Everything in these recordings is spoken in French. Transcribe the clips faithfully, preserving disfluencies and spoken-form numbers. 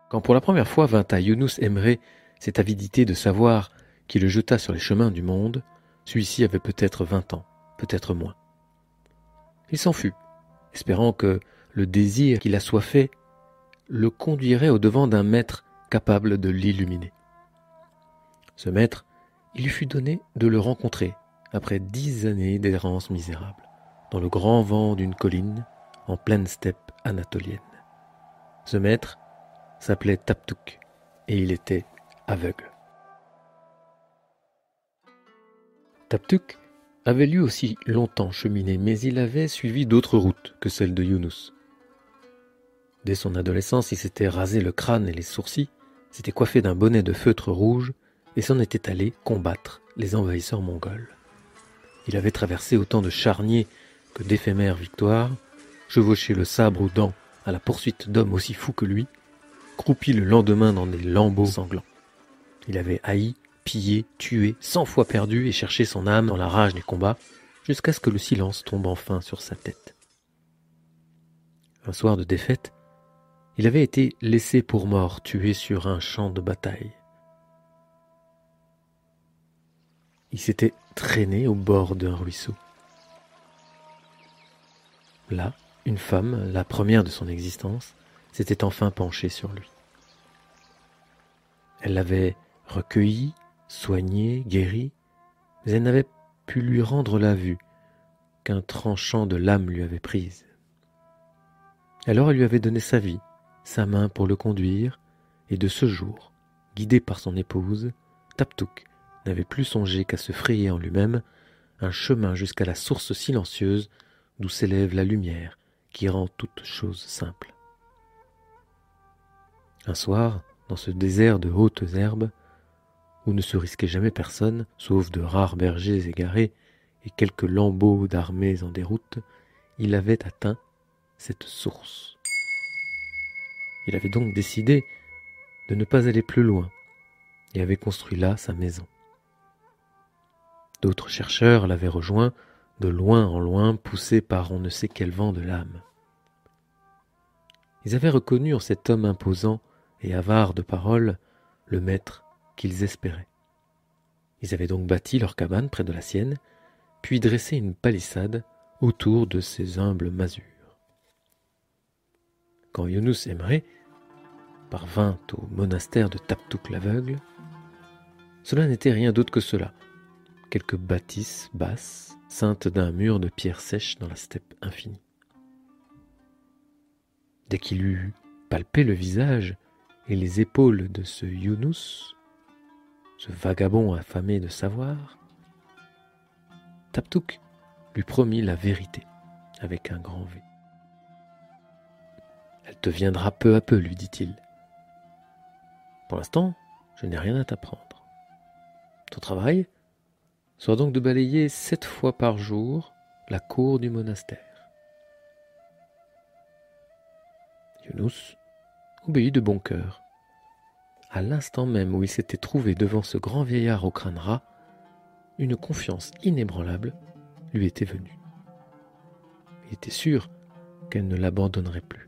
Quand pour la première fois vint à Younous Emre cette avidité de savoir qui le jeta sur les chemins du monde, celui-ci avait peut-être vingt ans, peut-être moins. Il s'en fut, espérant que le désir qui l'assoiffait le conduirait au-devant d'un maître capable de l'illuminer. Ce maître, il lui fut donné de le rencontrer après dix années d'errance misérable, dans le grand vent d'une colline, en pleine steppe anatolienne. Ce maître s'appelait Taptouk, et il était aveugle. Taptouk avait lui aussi longtemps cheminé, mais il avait suivi d'autres routes que celle de Younous. Dès son adolescence, il s'était rasé le crâne et les sourcils, s'était coiffé d'un bonnet de feutre rouge et s'en était allé combattre les envahisseurs mongols. Il avait traversé autant de charniers que d'éphémères victoires, chevauché le sabre aux dents à la poursuite d'hommes aussi fous que lui, croupi le lendemain dans des lambeaux sanglants. Il avait haï, pillé, tué, cent fois perdu et cherché son âme dans la rage des combats, jusqu'à ce que le silence tombe enfin sur sa tête. Un soir de défaite, il avait été laissé pour mort, tué sur un champ de bataille. Il s'était traîné au bord d'un ruisseau. Là, une femme, la première de son existence, s'était enfin penchée sur lui. Elle l'avait recueilli, soigné, guéri, mais elle n'avait pu lui rendre la vue qu'un tranchant de l'âme lui avait prise. Alors elle lui avait donné sa vie, sa main pour le conduire, et de ce jour, guidé par son épouse, Taptouk n'avait plus songé qu'à se frayer en lui-même un chemin jusqu'à la source silencieuse d'où s'élève la lumière qui rend toute chose simple. Un soir, dans ce désert de hautes herbes, où ne se risquait jamais personne, sauf de rares bergers égarés et quelques lambeaux d'armées en déroute, il avait atteint cette source. Il avait donc décidé de ne pas aller plus loin et avait construit là sa maison. D'autres chercheurs l'avaient rejoint, de loin en loin, poussés par on ne sait quel vent de l'âme. Ils avaient reconnu en cet homme imposant et avare de paroles le maître qu'ils espéraient. Ils avaient donc bâti leur cabane près de la sienne, puis dressé une palissade autour de ces humbles masures. Quand Younous Emre parvint au monastère de Taptouk l'aveugle, cela n'était rien d'autre que cela, quelques bâtisses basses, ceintes d'un mur de pierres sèches dans la steppe infinie. Dès qu'il eut palpé le visage et les épaules de ce Younous, ce vagabond affamé de savoir, Taptouk lui promit la vérité avec un grand V. « Elle te viendra peu à peu, lui dit-il. Pour l'instant, je n'ai rien à t'apprendre. Ton travail soit donc de balayer sept fois par jour la cour du monastère. » Younous obéit de bon cœur. À l'instant même où il s'était trouvé devant ce grand vieillard au crâne ras, une confiance inébranlable lui était venue. Il était sûr qu'elle ne l'abandonnerait plus.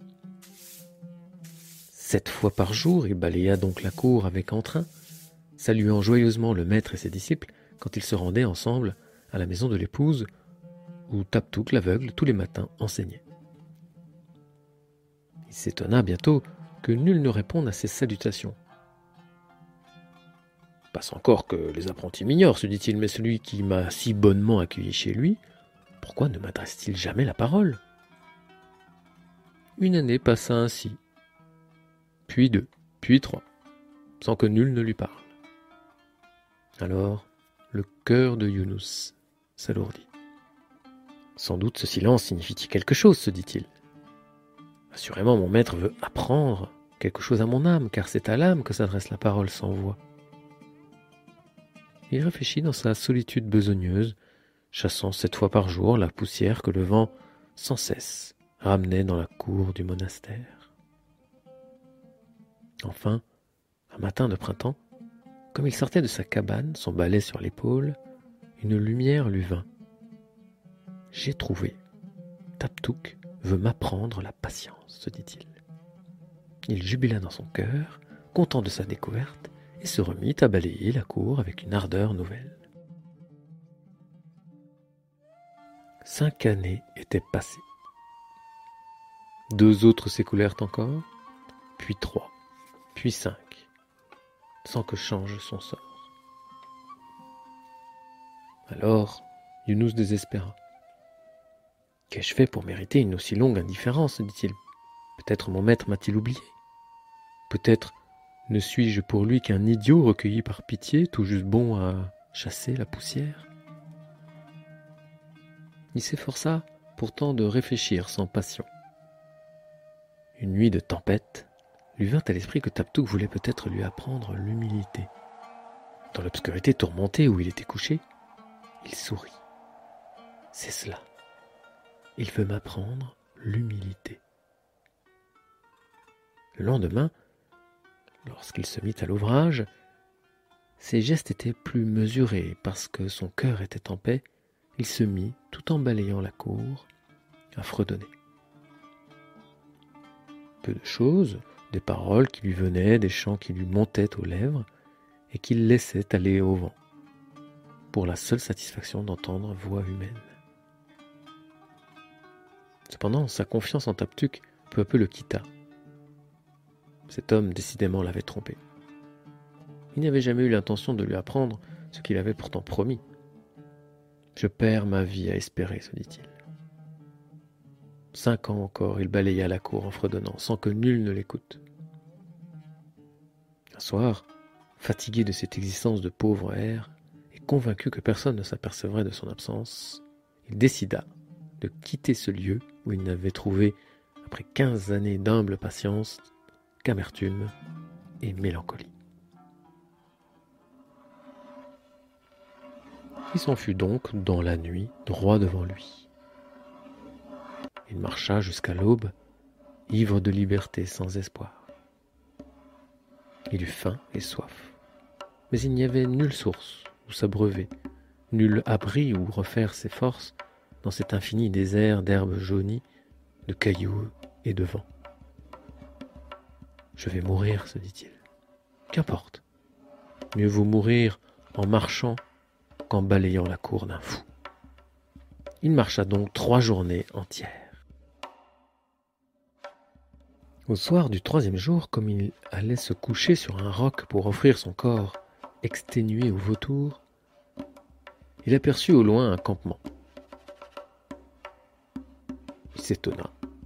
Sept fois par jour, il balaya donc la cour avec entrain, saluant joyeusement le maître et ses disciples quand ils se rendaient ensemble à la maison de l'épouse, où Taptouk l'aveugle tous les matins enseignait. Il s'étonna bientôt que nul ne réponde à ses salutations. « Passe encore que les apprentis m'ignorent, se dit-il, mais celui qui m'a si bonnement accueilli chez lui, pourquoi ne m'adresse-t-il jamais la parole ?» Une année passa ainsi, puis deux, puis trois, sans que nul ne lui parle. Alors, le cœur de Younous s'alourdit. Sans doute ce silence signifie-t-il quelque chose, se dit-il. Assurément, mon maître veut apprendre quelque chose à mon âme, car c'est à l'âme que s'adresse la parole sans voix. Il réfléchit dans sa solitude besogneuse, chassant sept fois par jour la poussière que le vent, sans cesse, ramenait dans la cour du monastère. Enfin, un matin de printemps, comme il sortait de sa cabane, son balai sur l'épaule, une lumière lui vint. « J'ai trouvé. Taptouk veut m'apprendre la patience, se dit-il. Il jubila dans son cœur, content de sa découverte, et se remit à balayer la cour avec une ardeur nouvelle. Cinq années étaient passées. Deux autres s'écoulèrent encore, puis trois, puis cinq, sans que change son sort. Alors, Younous désespéra. « Qu'ai-je fait pour mériter une aussi longue indifférence ?» dit-il. « Peut-être mon maître m'a-t-il oublié. Peut-être ne suis-je pour lui qu'un idiot recueilli par pitié, tout juste bon à chasser la poussière ?» Il s'efforça pourtant de réfléchir sans passion. Une nuit de tempête lui vint à l'esprit que Taptouk voulait peut-être lui apprendre l'humilité. Dans l'obscurité tourmentée où il était couché, il sourit. « C'est cela. Il veut m'apprendre l'humilité. » Le lendemain, lorsqu'il se mit à l'ouvrage, ses gestes étaient plus mesurés parce que son cœur était en paix. Il se mit, tout en balayant la cour, à fredonner. Peu de choses, des paroles qui lui venaient, des chants qui lui montaient aux lèvres et qu'il laissait aller au vent, pour la seule satisfaction d'entendre voix humaine. Cependant, sa confiance en Taptouk peu à peu le quitta. Cet homme décidément l'avait trompé. Il n'avait jamais eu l'intention de lui apprendre ce qu'il avait pourtant promis. « Je perds ma vie à espérer, » se dit-il. Cinq ans encore, il balaya la cour en fredonnant, sans que nul ne l'écoute. Un soir, fatigué de cette existence de pauvre hère, et convaincu que personne ne s'apercevrait de son absence, il décida de quitter ce lieu où il n'avait trouvé, après quinze années d'humble patience, qu'amertume et mélancolie. Il s'enfuit donc dans la nuit, droit devant lui. Il marcha jusqu'à l'aube, ivre de liberté sans espoir. Il eut faim et soif, mais il n'y avait nulle source où s'abreuver, nul abri où refaire ses forces dans cet infini désert d'herbes jaunies, de cailloux et de vent. « Je vais mourir, » se dit-il. « Qu'importe, mieux vaut mourir en marchant qu'en balayant la cour d'un fou. » Il marcha donc trois journées entières. Au soir du troisième jour, comme il allait se coucher sur un roc pour offrir son corps exténué aux vautours, il aperçut au loin un campement. Il s'étonna.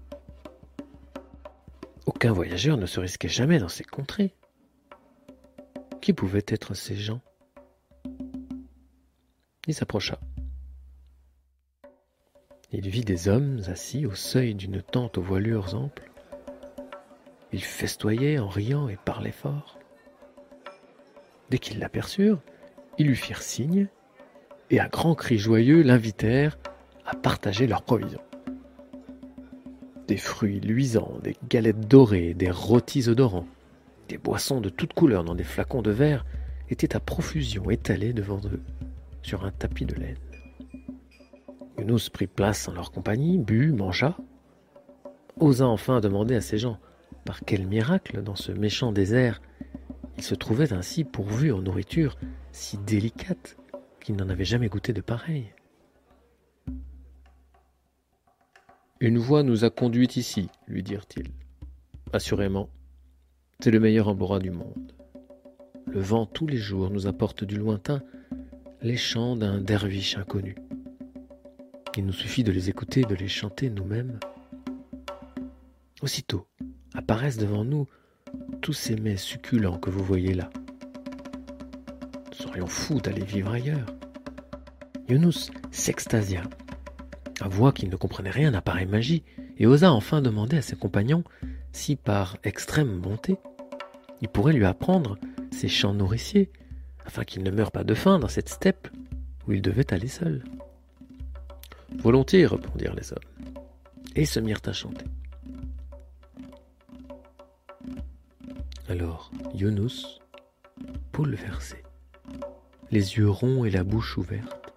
Aucun voyageur ne se risquait jamais dans ces contrées. Qui pouvaient être ces gens? Il s'approcha. Il vit des hommes assis au seuil d'une tente aux voilures amples. Ils festoyaient en riant et parlaient fort. Dès qu'ils l'aperçurent, ils lui firent signe et à grands cris joyeux l'invitèrent à partager leurs provisions. Des fruits luisants, des galettes dorées, des rôtis odorants, des boissons de toutes couleurs dans des flacons de verre étaient à profusion étalés devant eux sur un tapis de laine. Younous prit place en leur compagnie, but, mangea, osa enfin demander à ces gens par quel miracle dans ce méchant désert ils se trouvaient ainsi pourvus en nourriture si délicate qu'ils n'en avaient jamais goûté de pareil. « Une voie nous a conduits ici, » lui dirent-ils. « Assurément, c'est le meilleur embarras du monde. Le vent tous les jours nous apporte du lointain les chants d'un derviche inconnu. Il nous suffit de les écouter et de les chanter nous-mêmes. Aussitôt apparaissent devant nous tous ces mets succulents que vous voyez là. Nous serions fous d'aller vivre ailleurs. » Younous s'extasia, avoua qu'il ne comprenait rien à pareille magie et osa enfin demander à ses compagnons si, par extrême bonté, il pourrait lui apprendre ces chants nourriciers afin qu'il ne meure pas de faim dans cette steppe où il devait aller seul. « Volontiers, » répondirent les hommes, et se mirent à chanter. Alors Younous, bouleversé, les yeux ronds et la bouche ouverte,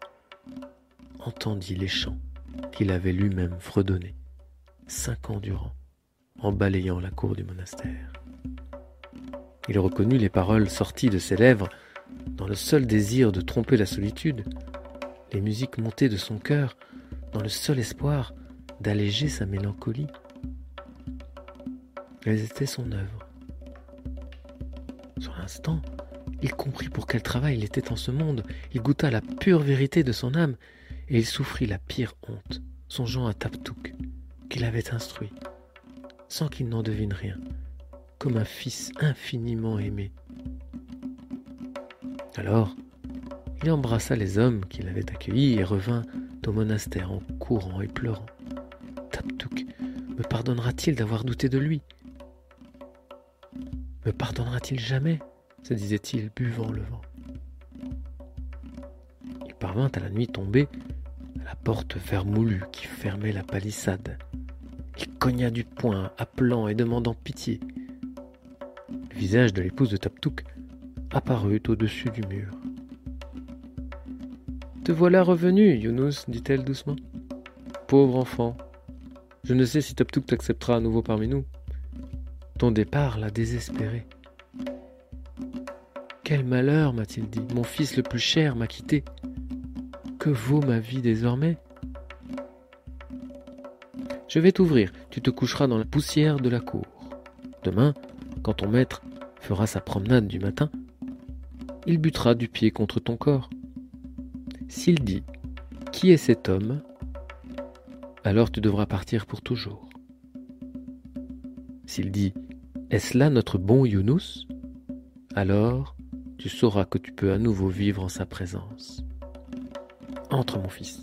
entendit les chants qu'il avait lui-même fredonnés cinq ans durant en balayant la cour du monastère. Il reconnut les paroles sorties de ses lèvres dans le seul désir de tromper la solitude, les musiques montées de son cœur dans le seul espoir d'alléger sa mélancolie. Elles étaient son œuvre. Sur l'instant, il comprit pour quel travail il était en ce monde. Il goûta la pure vérité de son âme et il souffrit la pire honte, songeant à Taptouk, qu'il avait instruit, sans qu'il n'en devine rien, comme un fils infiniment aimé. Alors, il embrassa les hommes qui l'avaient accueilli et revint au monastère en courant et pleurant. Taptouk me pardonnera-t-il d'avoir douté de lui ? Me pardonnera-t-il jamais ? Se disait-il, buvant le vent. Il parvint à la nuit tombée à la porte vermoulue qui fermait la palissade. Il cogna du poing, appelant et demandant pitié. Le visage de l'épouse de Taptouk apparut au-dessus du mur. « Te voilà revenu, Younous, dit-elle doucement. Pauvre enfant, je ne sais si Taptouk t'acceptera à nouveau parmi nous. Ton départ l'a désespéré. Quel malheur, m'a-t-il dit, mon fils le plus cher m'a quitté. Que vaut ma vie désormais ? Je vais t'ouvrir, tu te coucheras dans la poussière de la cour. Demain, quand ton maître fera sa promenade du matin, il butera du pied contre ton corps. S'il dit « Qui est cet homme ?», alors tu devras partir pour toujours. S'il dit « Est-ce là notre bon Younous ?», alors tu sauras que tu peux à nouveau vivre en sa présence. Entre, mon fils.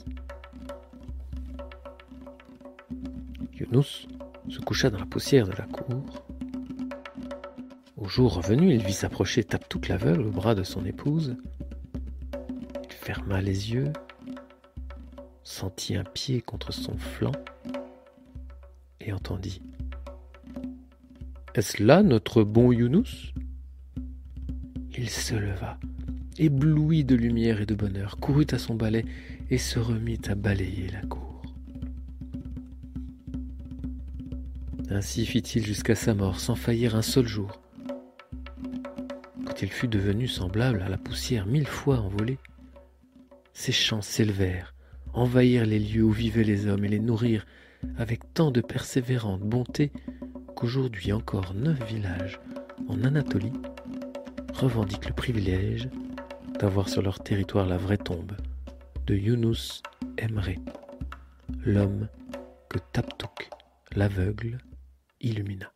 Younous se coucha dans la poussière de la cour. Au jour revenu, il vit s'approcher Taptouk l'aveugle au bras de son épouse. Il ferma les yeux, sentit un pied contre son flanc et entendit « Est-ce là notre bon Younous ?» Il se leva, ébloui de lumière et de bonheur, courut à son balai et se remit à balayer la cour. Ainsi fit-il jusqu'à sa mort, sans faillir un seul jour. Quand il fut devenu semblable à la poussière mille fois envolée, ses chants s'élevèrent, envahirent les lieux où vivaient les hommes et les nourrirent avec tant de persévérante bonté qu'aujourd'hui encore neuf villages en Anatolie revendiquent le privilège d'avoir sur leur territoire la vraie tombe de Younous Emre, l'homme que Taptouk, l'aveugle, illumina.